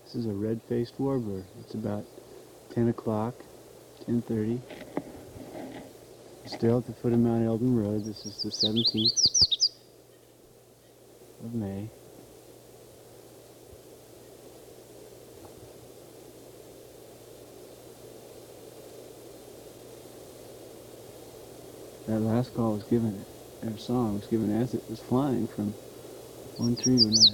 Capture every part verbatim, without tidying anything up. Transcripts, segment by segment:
This is a red-faced warbler. It's about ten o'clock, ten thirty. Still at the foot of Mount Eldon Road. This is the seventeenth of May. That last call was given, their song was given as it was flying from one tree to another.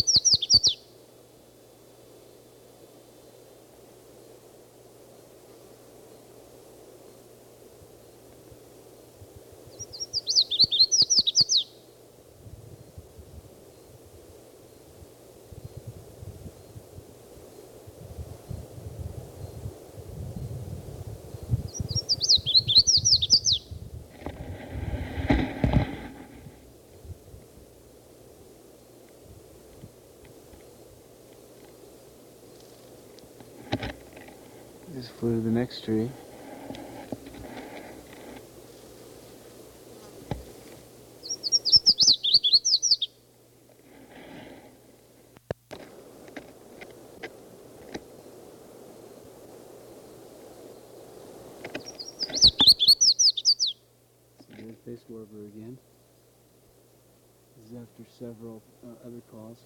Just flew to the next tree. Red-faced warbler again. This is after several uh, other calls.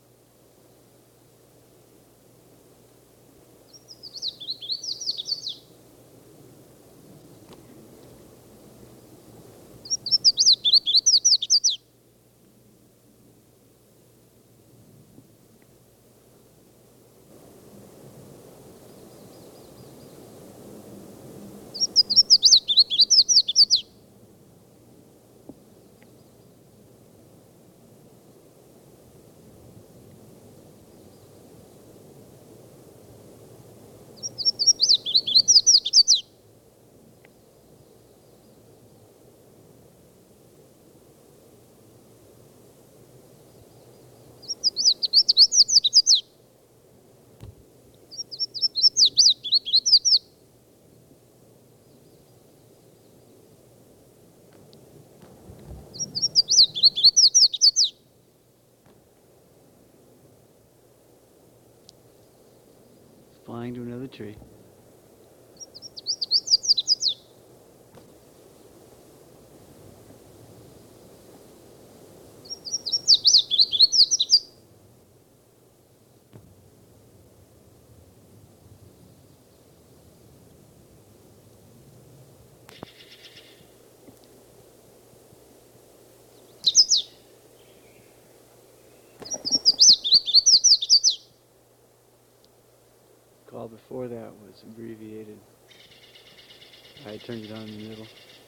Flying to another tree. Call before that was abbreviated. I turned it on in the middle.